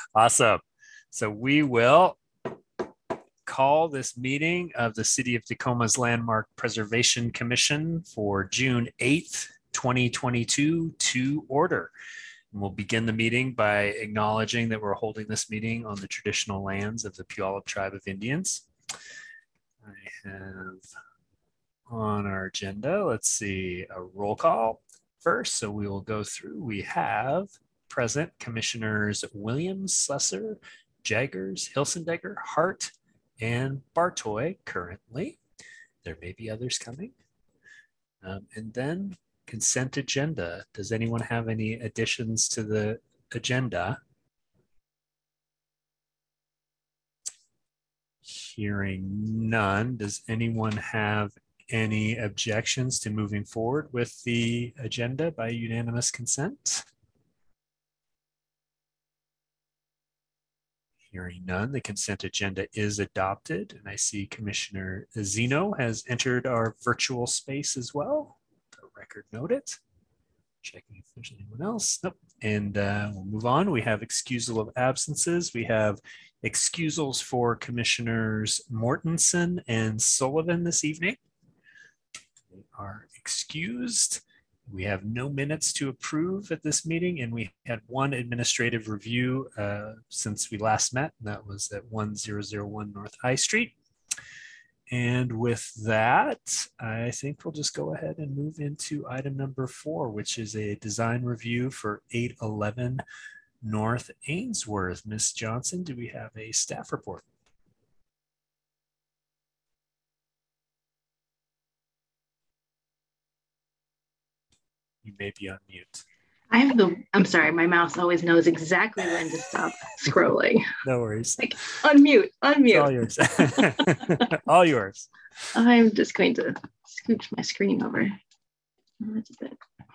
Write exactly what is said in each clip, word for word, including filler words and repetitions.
Awesome. So we will call this meeting of the City of Tacoma's Landmark Preservation Commission for June eighth, twenty twenty-two to order. And we'll begin the meeting by acknowledging that we're holding this meeting on the traditional lands of the Puyallup Tribe of Indians. I have on our agenda, let's see, a roll call first. So we will go through. We have present Commissioners Williams, Slesser, Jaggers, Hilsendegger, Hart, and Bartoy currently. There may be others coming. Um, and then consent agenda. Does anyone have any additions to the agenda? Hearing none. Does anyone have any objections to moving forward with the agenda by unanimous consent? Hearing none, the consent agenda is adopted. And I see Commissioner Zeno has entered our virtual space as well. The record note it. Checking if there's anyone else. Nope. And uh, we'll move on. We have excusal of absences. We have excusals for Commissioners Mortensen and Sullivan this evening. They are excused. We have no minutes to approve at this meeting, and we had one administrative review uh, since we last met, and that was at one thousand one North High Street. And with that, I think we'll just go ahead and move into item number four, which is a design review for eight eleven North Ainsworth. Miz Johnson, do we have a staff report? You may be on mute. I have the, I'm sorry, my mouse always knows exactly when to stop scrolling. No worries. Like, unmute, unmute. It's all yours. All yours. I'm just going to scooch my screen over. That's a bit.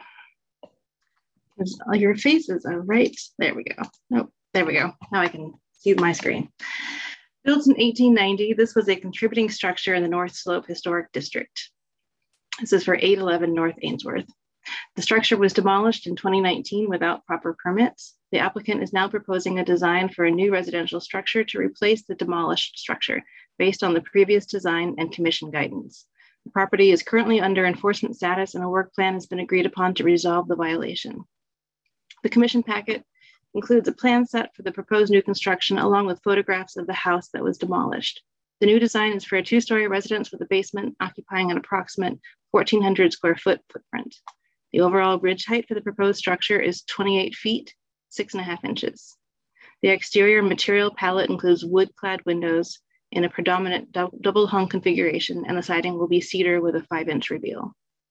Because all your faces are right. There we go. Oh, there we go. Now I can see my screen. Built in eighteen ninety, this was a contributing structure in the North Slope Historic District. This is for eight eleven North Ainsworth. The structure was demolished in twenty nineteen without proper permits. The applicant is now proposing a design for a new residential structure to replace the demolished structure based on the previous design and commission guidance. The property is currently under enforcement status and a work plan has been agreed upon to resolve the violation. The commission packet includes a plan set for the proposed new construction along with photographs of the house that was demolished. The new design is for a two-story residence with a basement occupying an approximate fourteen hundred square foot footprint. The overall ridge height for the proposed structure is twenty-eight feet, six and a half inches. The exterior material palette includes wood-clad windows in a predominant do double hung configuration, and the siding will be cedar with a five inch reveal.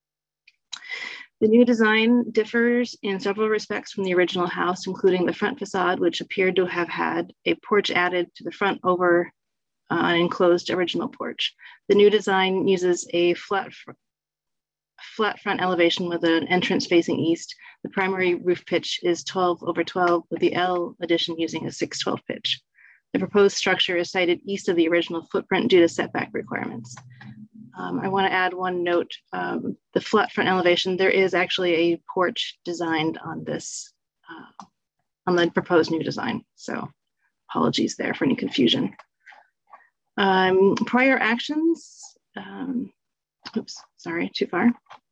The new design differs in several respects from the original house, including the front facade, which appeared to have had a porch added to the front over uh, an enclosed original porch. The new design uses a flat flat front elevation with an entrance facing east. The primary roof pitch is twelve over twelve, with the L addition using a six twelve pitch. The proposed structure is sited east of the original footprint due to setback requirements. Um, I want to add one note. Um, the flat front elevation, there is actually a porch designed on this, uh, on the proposed new design. So apologies there for any confusion. Um, prior actions, um, oops, sorry, too far.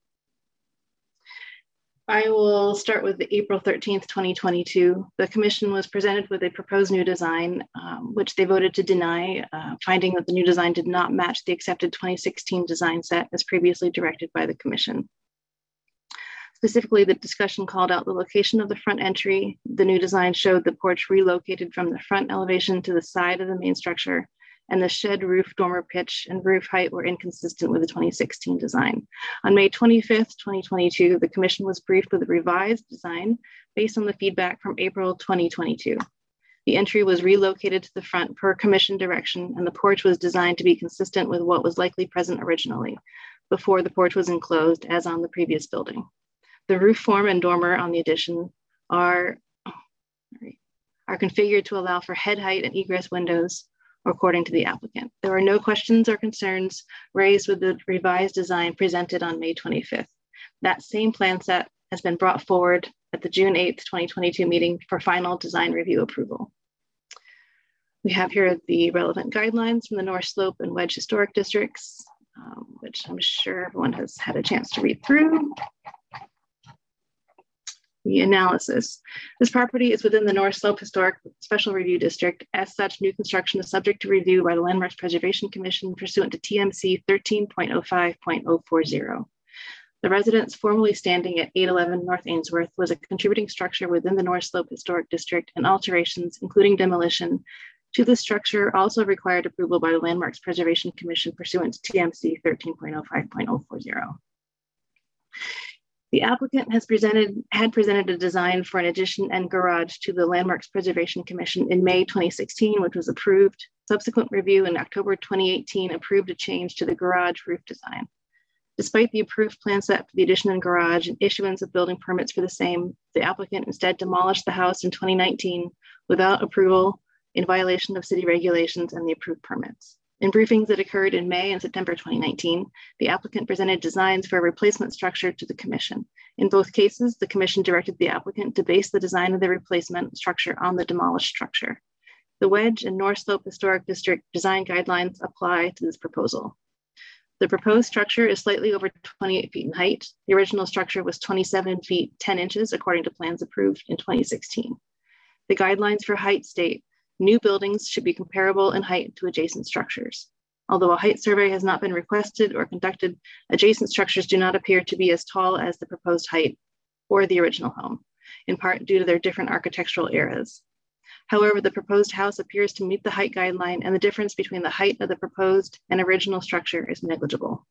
I will start with the April thirteenth, twenty twenty-two. The commission was presented with a proposed new design, um, which they voted to deny, uh, finding that the new design did not match the accepted twenty sixteen design set as previously directed by the commission. Specifically, the discussion called out the location of the front entry. The new design showed the porch relocated from the front elevation to the side of the main structure, and the shed roof dormer pitch and roof height were inconsistent with the twenty sixteen design. On May twenty-fifth, twenty twenty-two, the commission was briefed with a revised design based on the feedback from April twenty twenty-two. The entry was relocated to the front per commission direction, and the porch was designed to be consistent with what was likely present originally, before the porch was enclosed as on the previous building. The roof form and dormer on the addition are, oh, are configured to allow for head height and egress windows, according to the applicant. There were no questions or concerns raised with the revised design presented on May twenty-fifth. That same plan set has been brought forward at the June eighth, twenty twenty-two meeting for final design review approval. We have here the relevant guidelines from the North Slope and Wedge Historic Districts, um, which I'm sure everyone has had a chance to read through. The analysis. This property is within the North Slope Historic Special Review District. As such, new construction is subject to review by the Landmarks Preservation Commission pursuant to T M C thirteen point oh five point oh four oh. The residence formerly standing at eight eleven North Ainsworth was a contributing structure within the North Slope Historic District, and alterations, including demolition, to the structure also required approval by the Landmarks Preservation Commission pursuant to T M C thirteen point oh five point oh four oh. The applicant has presented, had presented a design for an addition and garage to the Landmarks Preservation Commission in May twenty sixteen, which was approved. Subsequent review in October twenty eighteen approved a change to the garage roof design. Despite the approved plan set for the addition and garage and issuance of building permits for the same, the applicant instead demolished the house in twenty nineteen without approval, in violation of city regulations and the approved permits. In briefings that occurred in May and September twenty nineteen, the applicant presented designs for a replacement structure to the commission. In both cases, the commission directed the applicant to base the design of the replacement structure on the demolished structure. The Wedge and North Slope Historic District design guidelines apply to this proposal. The proposed structure is slightly over twenty-eight feet in height. The original structure was twenty-seven feet, ten inches, according to plans approved in twenty sixteen. The guidelines for height state new buildings should be comparable in height to adjacent structures. Although a height survey has not been requested or conducted, adjacent structures do not appear to be as tall as the proposed height or the original home, in part due to their different architectural eras. However, the proposed house appears to meet the height guideline, and the difference between the height of the proposed and original structure is negligible.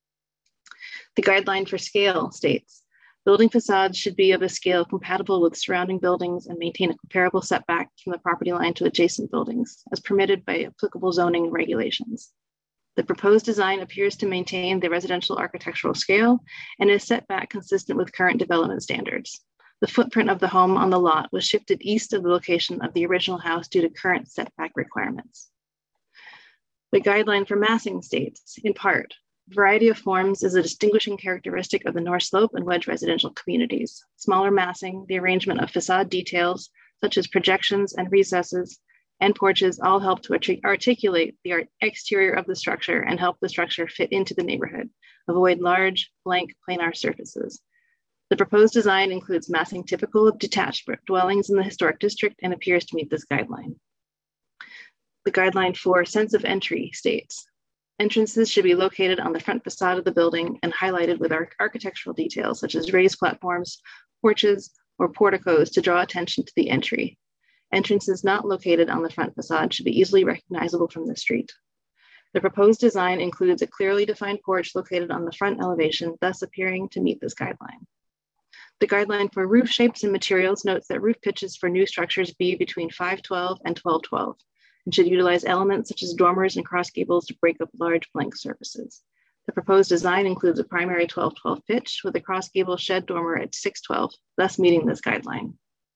The guideline for scale states, building facades should be of a scale compatible with surrounding buildings and maintain a comparable setback from the property line to adjacent buildings, as permitted by applicable zoning regulations. The proposed design appears to maintain the residential architectural scale and is set back consistent with current development standards. The footprint of the home on the lot was shifted east of the location of the original house due to current setback requirements. The guideline for massing states, in part, variety of forms is a distinguishing characteristic of the North Slope and Wedge residential communities. Smaller massing, the arrangement of facade details, such as projections and recesses, and porches all help to articulate the exterior of the structure and help the structure fit into the neighborhood, avoid large, blank, planar surfaces. The proposed design includes massing typical of detached dwellings in the historic district and appears to meet this guideline. The guideline for sense of entry states, entrances should be located on the front facade of the building and highlighted with our architectural details, such as raised platforms, porches, or porticos to draw attention to the entry. Entrances not located on the front facade should be easily recognizable from the street. The proposed design includes a clearly defined porch located on the front elevation, thus appearing to meet this guideline. The guideline for roof shapes and materials notes that roof pitches for new structures be between five twelve and twelve twelve and should utilize elements such as dormers and cross gables to break up large blank surfaces. The proposed design includes a primary twelve twelve pitch with a cross gable shed dormer at six twelve, thus meeting this guideline.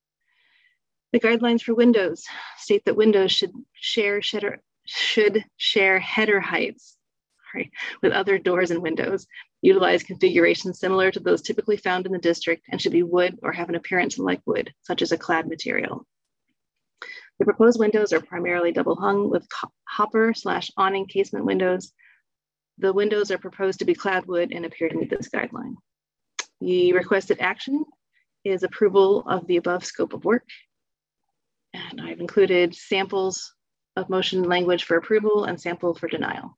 The guidelines for windows state that windows should share, shedder, should share header heights sorry, with other doors and windows, utilize configurations similar to those typically found in the district, and should be wood or have an appearance like wood, such as a clad material. The proposed windows are primarily double hung with hopper slash awning casement windows. The windows are proposed to be clad wood and appear to meet this guideline. The requested action is approval of the above scope of work. And I've included samples of motion language for approval and sample for denial.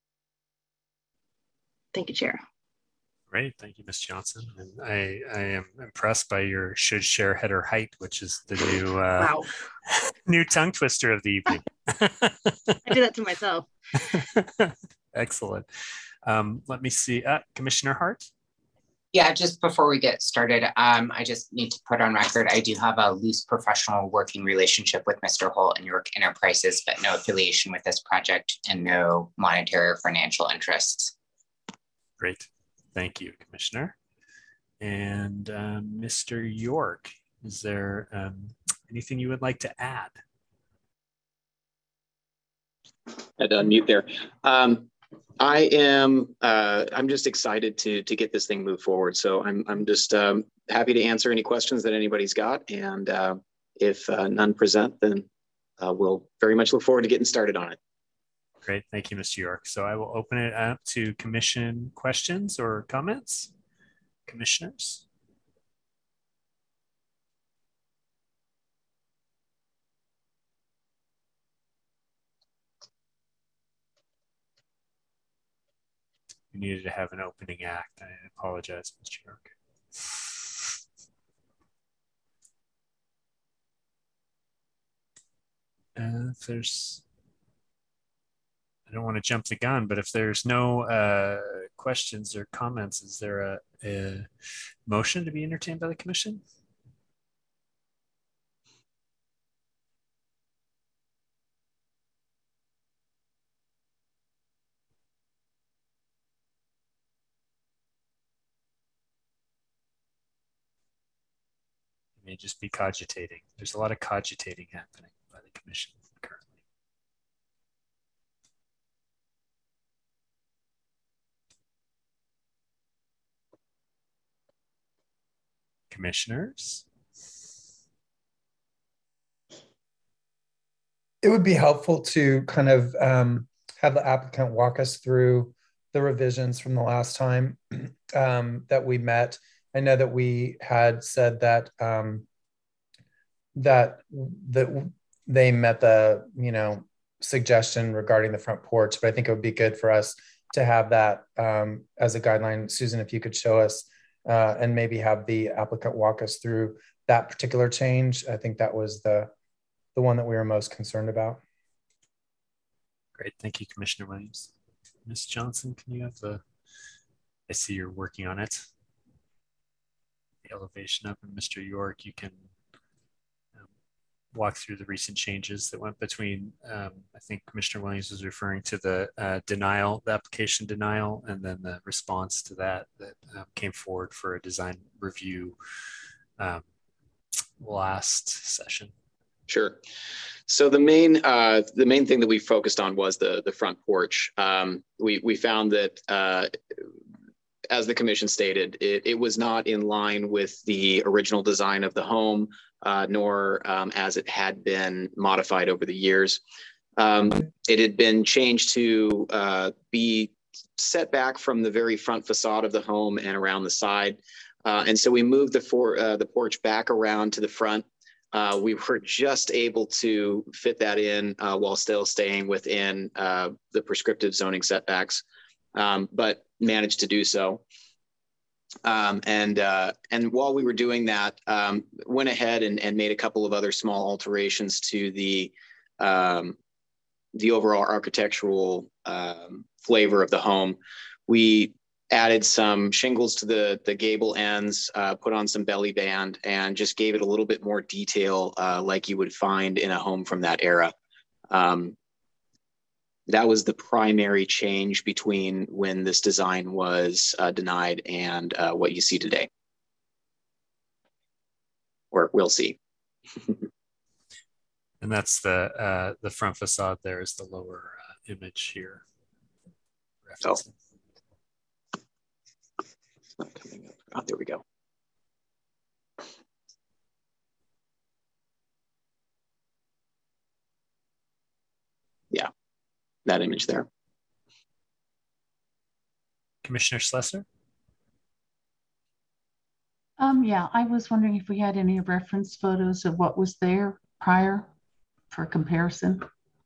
Thank you, Chair. Great, thank you, Miz Johnson. And I, I am impressed by your should share header height, which is the new uh, wow. new tongue twister of the evening. I did that to myself. Excellent. Um, let me see, uh, Commissioner Hart. Yeah, just before we get started, um, I just need to put on record, I do have a loose professional working relationship with Mister Holt and York Enterprises, but no affiliation with this project and no monetary or financial interests. Great. Thank you, Commissioner. And um, Mister York, is there um, anything you would like to add? I had to unmute there. Um, I am, uh, I'm just excited to to get this thing moved forward. So I'm, I'm just um, happy to answer any questions that anybody's got. And uh, if uh, none present, then uh, we'll very much look forward to getting started on it. Great. Thank you, Mister York. So I will open it up to commission questions or comments. Commissioners? We needed to have an opening act. I apologize, Mister York. Uh, if there's, I don't want to jump the gun, but if there's no uh, questions or comments, is there a, a motion to be entertained by the commission? It may just be cogitating. There's a lot of cogitating happening by the commission currently. Commissioners? It would be helpful to kind of um, have the applicant walk us through the revisions from the last time um, that we met. I know that we had said that um, that that they met the you know suggestion regarding the front porch, but I think it would be good for us to have that um, as a guideline. Susan, if you could show us uh, and maybe have the applicant walk us through that particular change. I think that was the the one that we were most concerned about. Great, thank you, Commissioner Williams. Miz Johnson, can you have the, I see you're working on it. The elevation up, and Mister York, you can um, walk through the recent changes that went between, um, I think Commissioner Williams was referring to the uh, denial, the application denial, and then the response to that that um, came forward for a design review um, last session. Sure. So the main uh, the main thing that we focused on was the the front porch. Um, we we found that uh, as the commission stated, it, it was not in line with the original design of the home, uh, nor um, as it had been modified over the years. Um, it had been changed to uh, be set back from the very front facade of the home and around the side, uh, and so we moved the for uh, the porch back around to the front. Uh, we were just able to fit that in uh, while still staying within uh, the prescriptive zoning setbacks, um, but managed to do so. Um, and uh, and while we were doing that, um, went ahead and, and made a couple of other small alterations to the um, the overall architectural um, flavor of the home. We added some shingles to the, the gable ends, uh, put on some belly band, and just gave it a little bit more detail uh, like you would find in a home from that era. Um, that was the primary change between when this design was uh, denied and uh, what you see today. Or we'll see. And that's the uh, the front facade. There is the lower uh, image here. Oh. Not coming up. Oh, there we go. Yeah, that image there. Commissioner Slessor? Um, yeah, I was wondering if we had any reference photos of what was there prior for comparison.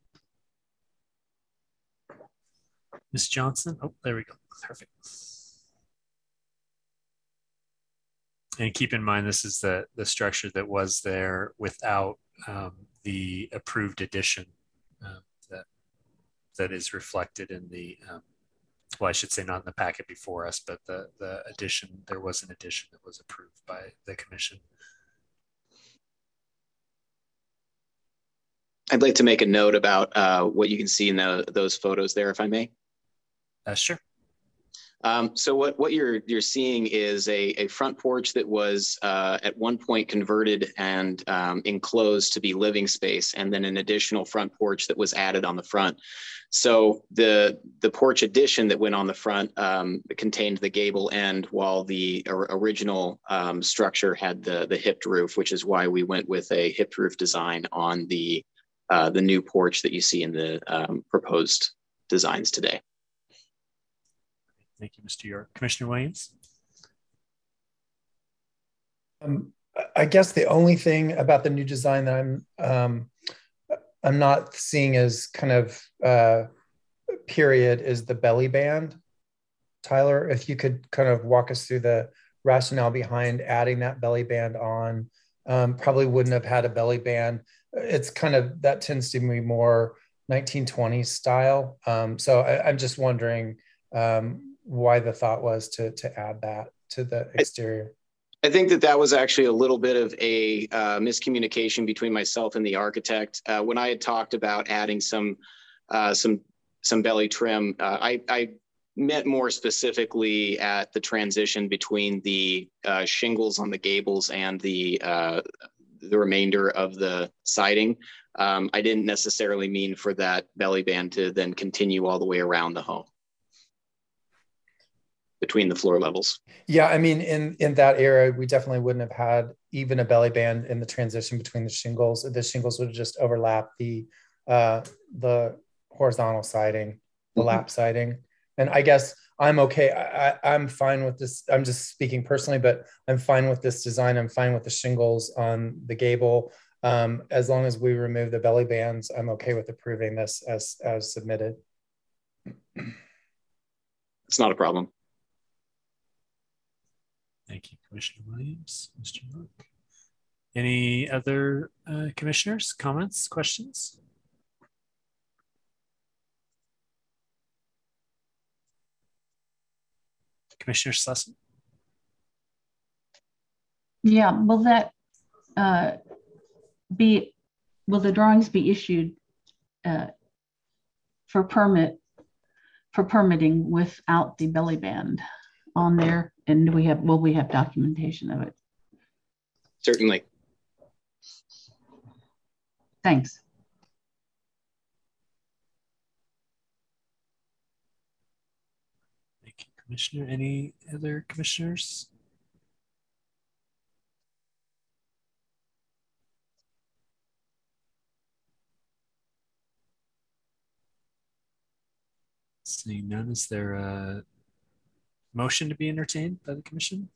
Miz Johnson? Oh, there we go. Perfect. And keep in mind, this is the, the structure that was there without um, the approved addition uh, that, that is reflected in the, um, well, I should say not in the packet before us, but the, the addition, there was an addition that was approved by the commission. I'd like to make a note about uh, what you can see in the, those photos there, if I may. Uh, sure. Um, so what, what you're, you're seeing is a, a front porch that was uh, at one point converted and um, enclosed to be living space, and then an additional front porch that was added on the front. So the, the porch addition that went on the front um, contained the gable end, while the original um, structure had the, the hipped roof, which is why we went with a hipped roof design on the, uh, the new porch that you see in the um, proposed designs today. Thank you, Mister York. Commissioner Williams? Um, I guess the only thing about the new design that I'm um, I'm not seeing as kind of uh, period is the belly band. Tyler, if you could kind of walk us through the rationale behind adding that belly band on. Um, probably wouldn't have had a belly band. It's kind of, that tends to be more nineteen twenties style. Um, so I, I'm just wondering um, why the thought was to, to add that to the exterior. I think that that was actually a little bit of a uh, miscommunication between myself and the architect. Uh, when I had talked about adding some uh, some some belly trim, uh, I, I meant more specifically at the transition between the uh, shingles on the gables and the uh, the remainder of the siding. Um, I didn't necessarily mean for that belly band to then continue all the way around the home between the floor levels. Yeah, I mean, in in that era, we definitely wouldn't have had even a belly band in the transition between the shingles. The shingles would have just overlapped the uh, the horizontal siding, the Mm-hmm. lap siding. And I guess I'm okay. I, I, I'm fine with this. I'm just speaking personally, but I'm fine with this design. I'm fine with the shingles on the gable. Um, as long as we remove the belly bands, I'm okay with approving this as as submitted. It's not a problem. Thank you, Commissioner Williams. Mister York. Any other uh, commissioners, comments, questions? Commissioner Slesson? Yeah, will that uh, be, will the drawings be issued uh, for permit, for permitting without the belly band on there? And do we have, will we have documentation of it? Certainly. Thanks. Thank you, Commissioner. Any other commissioners? Seeing none, is there a motion to be entertained by the commission?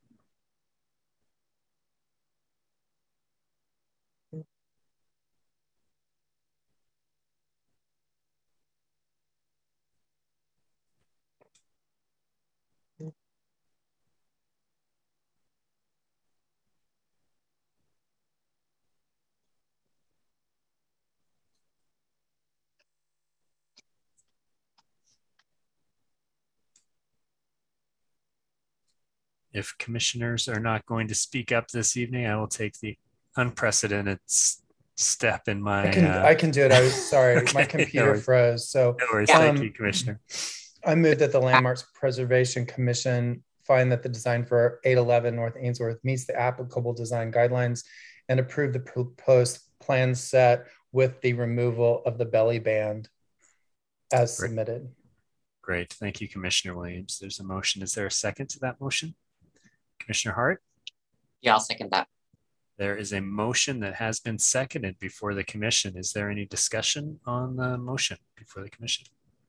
If commissioners are not going to speak up this evening, I will take the unprecedented step in my. I can uh... I can do it. I was sorry, okay, my computer no froze. So no worries. um, Thank you, Commissioner. I moved that the Landmarks Preservation Commission find that the design for eight eleven North Ainsworth meets the applicable design guidelines and approve the proposed plan set with the removal of the belly band as Great. submitted. Great. Thank you, Commissioner Williams. There's a motion. Is there a second to that motion? Commissioner Hart? Yeah, I'll second that. There is a motion that has been seconded before the commission. Is there any discussion on the motion before the commission?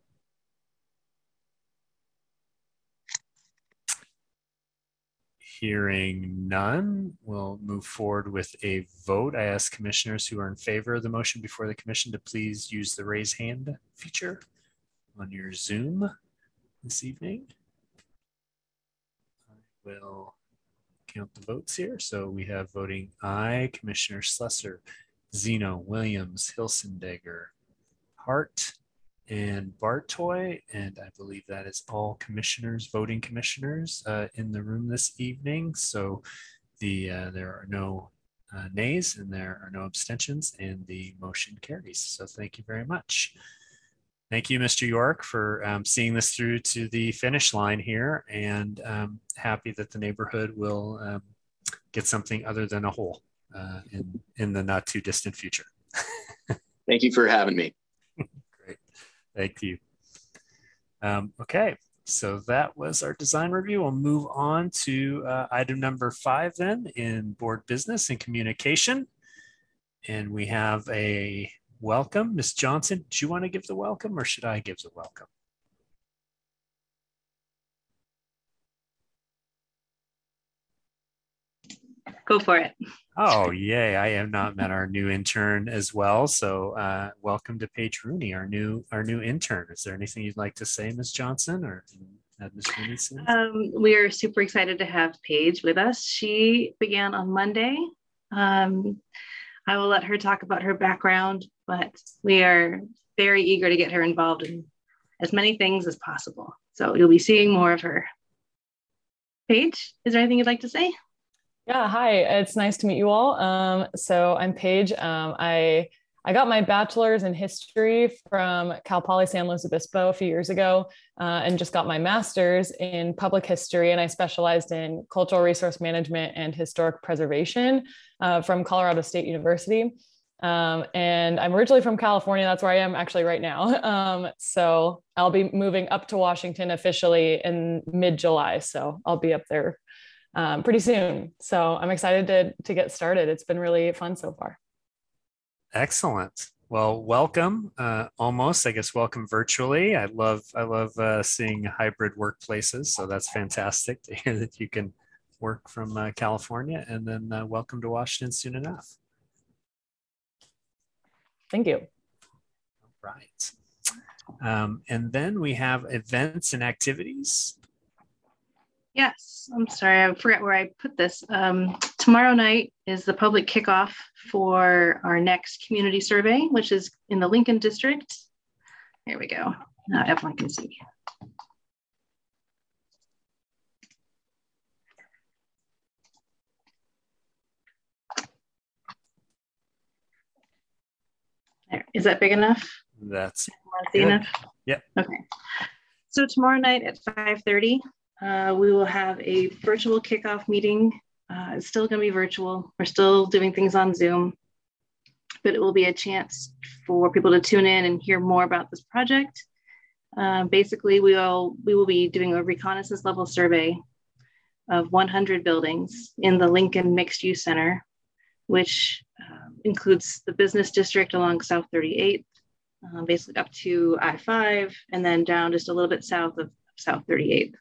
Hearing none, we'll move forward with a vote. I ask commissioners who are in favor of the motion before the commission to please use the raise hand feature on your Zoom this evening. I will count the votes here. So we have voting aye, Commissioner Slesser, Zeno, Williams, Hilsendegger, Hart, and Bartoy. And I believe that is all commissioners, voting commissioners uh, in the room this evening. So the uh, there are no uh, nays and there are no abstentions, and the motion carries. So thank you very much. Thank you, Mister York, for um, seeing this through to the finish line here, and um, happy that the neighborhood will um, get something other than a hole uh, in, in the not too distant future. Thank you for having me. Great. Thank you. Um, okay, so that was our design review. We'll move on to uh, item number five then in board business and communication. And we have a welcome. Miz Johnson, do you want to give the welcome or should I give the welcome? Go for it. Oh, yay. I have not met our new intern as well. So uh, welcome to Paige Rooney, our new our new intern. Is there anything you'd like to say, Miz Johnson, or Miz Rooney? Um, we are super excited to have Paige with us. She began on Monday. Um, I will let her talk about her background, but we are very eager to get her involved in as many things as possible. So you'll be seeing more of her. Paige, is there anything you'd like to say? Yeah, hi, it's nice to meet you all. Um, so I'm Paige. Um, I, I got my bachelor's in history from Cal Poly San Luis Obispo a few years ago, uh, and just got my master's in public history. And I specialized in cultural resource management and historic preservation uh, from Colorado State University. Um, and I'm originally from California. That's where I am actually right now. Um, so I'll be moving up to Washington officially in mid-July. So I'll be up there Um, pretty soon. So I'm excited to, to get started. It's been really fun so far. Excellent. Well, welcome. Uh, almost, I guess, welcome virtually. I love, I love uh, seeing hybrid workplaces. So that's fantastic to hear that you can work from uh, California, and then uh, welcome to Washington soon enough. Thank you. All right. Um, and then we have events and activities. Yes, I'm sorry, I forgot where I put this. Um, tomorrow night is the public kickoff for our next community survey, which is in the Lincoln District. There we go. Now everyone can see. There. Is that big enough? That's see enough? Yeah. Okay. So tomorrow night at five thirty, Uh, we will have a virtual kickoff meeting. Uh, it's still going to be virtual. We're still doing things on Zoom, but it will be a chance for people to tune in and hear more about this project. Uh, basically, we will, we will be doing a reconnaissance level survey of one hundred buildings in the Lincoln Mixed Use Center, which uh, includes the business district along South thirty-eighth, uh, basically up to I five, and then down just a little bit south of South thirty-eighth.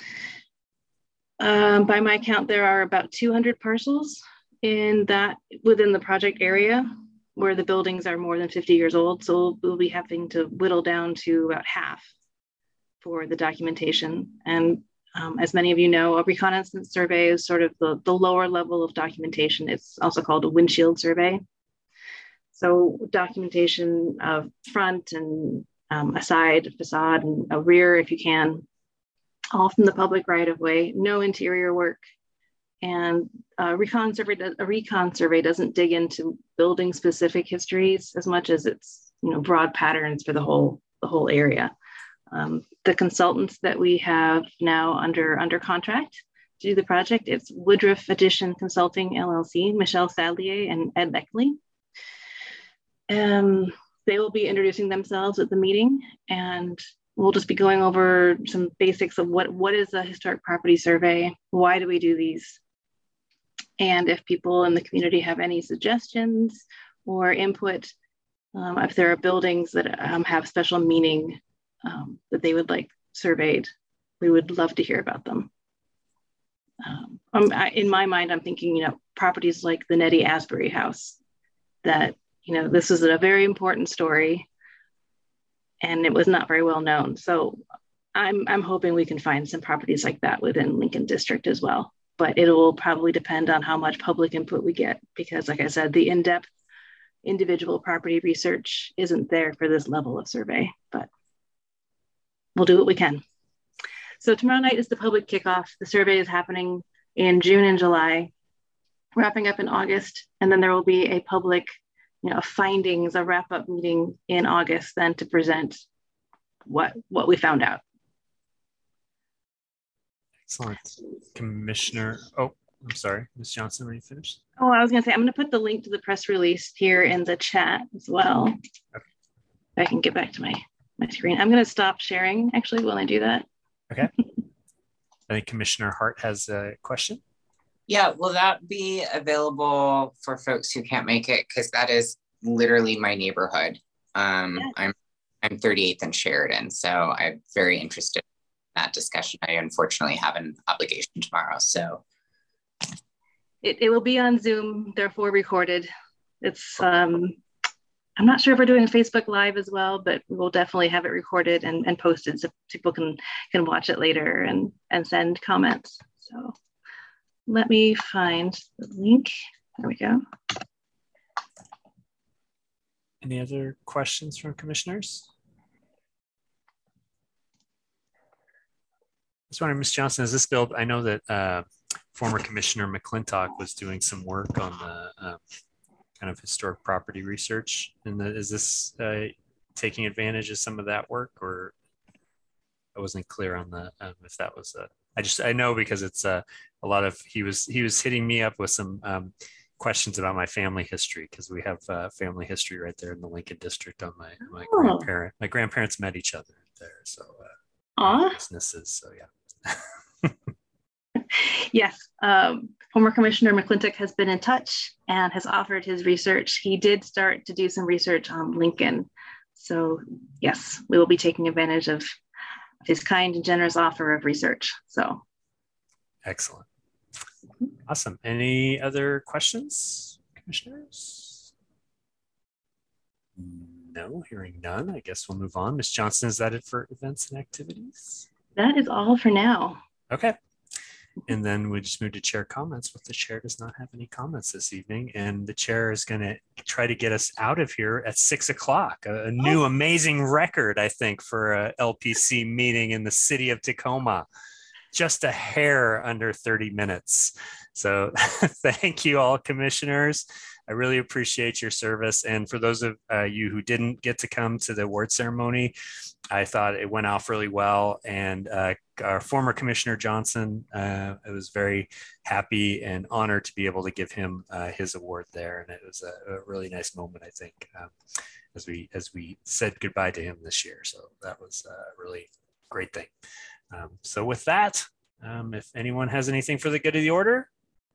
Um, by my count, there are about two hundred parcels in that within the project area where the buildings are more than fifty years old. So we'll, we'll be having to whittle down to about half for the documentation. And um, as many of you know, a reconnaissance survey is sort of the, the lower level of documentation. It's also called a windshield survey. So documentation of front and um, a side, facade, and a rear if you can, all from the public right of way, no interior work. And a recon survey, a recon survey doesn't dig into building specific histories as much as it's, you know, broad patterns for the whole, the whole area. Um, the consultants that we have now under, under contract to do the project, it's Woodruff Addition Consulting L L C, Michelle Sadlier and Ed Beckley. Um, they will be introducing themselves at the meeting, and we'll just be going over some basics of what, what is a historic property survey? Why do we do these? And if people in the community have any suggestions or input, um, if there are buildings that um, have special meaning um, that they would like surveyed, we would love to hear about them. Um, um, I, in my mind, I'm thinking, you know, properties like the Nettie Asbury house, that, you know, this is a very important story, and it was not very well known. So I'm, I'm hoping we can find some properties like that within Lincoln District as well. But it will probably depend on how much public input we get, because like I said, the in-depth individual property research isn't there for this level of survey, but we'll do what we can. So tomorrow night is the public kickoff. The survey is happening in June and July, wrapping up in August, and then there will be a public, you know, findings, a wrap-up meeting in August then to present what, what we found out. Excellent. Commissioner, oh, I'm sorry, Miz Johnson, are you finished? Oh, I was gonna say, I'm gonna put the link to the press release here in the chat as well. Okay. If I can get back to my, my screen. I'm gonna stop sharing actually when I do that. Okay. I think Commissioner Hart has a question. Yeah, will that be available for folks who can't make it? Because that is literally my neighborhood. Um, Yeah. I'm I'm thirty-eighth and Sheridan, so I'm very interested in that discussion. I unfortunately have an obligation tomorrow, so. It, it will be on Zoom, therefore recorded. It's, um, I'm not sure if we're doing a Facebook Live as well, but we'll definitely have it recorded and, and posted so people can, can watch it later and, and send comments. So let me find the link. There we go. Any other questions from commissioners? I was wondering, Miz Johnson, is this bill, I know that uh, former Commissioner McClintock was doing some work on the uh, kind of historic property research. And the, is this uh, taking advantage of some of that work, or I wasn't clear on the, um, if that was a, I just, I know because it's a, a lot of, he was, he was hitting me up with some um, questions about my family history, because we have uh, family history right there in the Lincoln district on my, my Oh. grandparent, my grandparents met each other there. So uh, Aw. businesses, so yeah. Yes, um, former Commissioner McClintock has been in touch and has offered his research. He did start to do some research on Lincoln. So yes, we will be taking advantage of his kind and generous offer of research. So excellent. Awesome. Any other questions, commissioners? No, hearing none. I guess we'll move on. Miz Johnson, is that it for events and activities? that is all for now. Okay. And then we just move to chair comments, but the chair does not have any comments this evening. And the chair is going to try to get us out of here at six o'clock, a, a new amazing record, I think, for a L P C meeting in the city of Tacoma. Just a hair under thirty minutes. So thank you all, commissioners. I really appreciate your service. And for those of uh, you who didn't get to come to the award ceremony, I thought it went off really well. And uh, our former Commissioner Johnson, uh, I was very happy and honored to be able to give him uh, his award there. And it was a, a really nice moment, I think, um, as we as we said goodbye to him this year. So that was a really great thing. Um, so with that, um, if anyone has anything for the good of the order,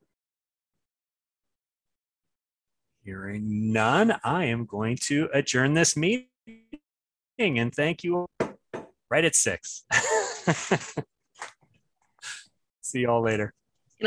hearing none, I am going to adjourn this meeting, and thank you all right at six. See you all later.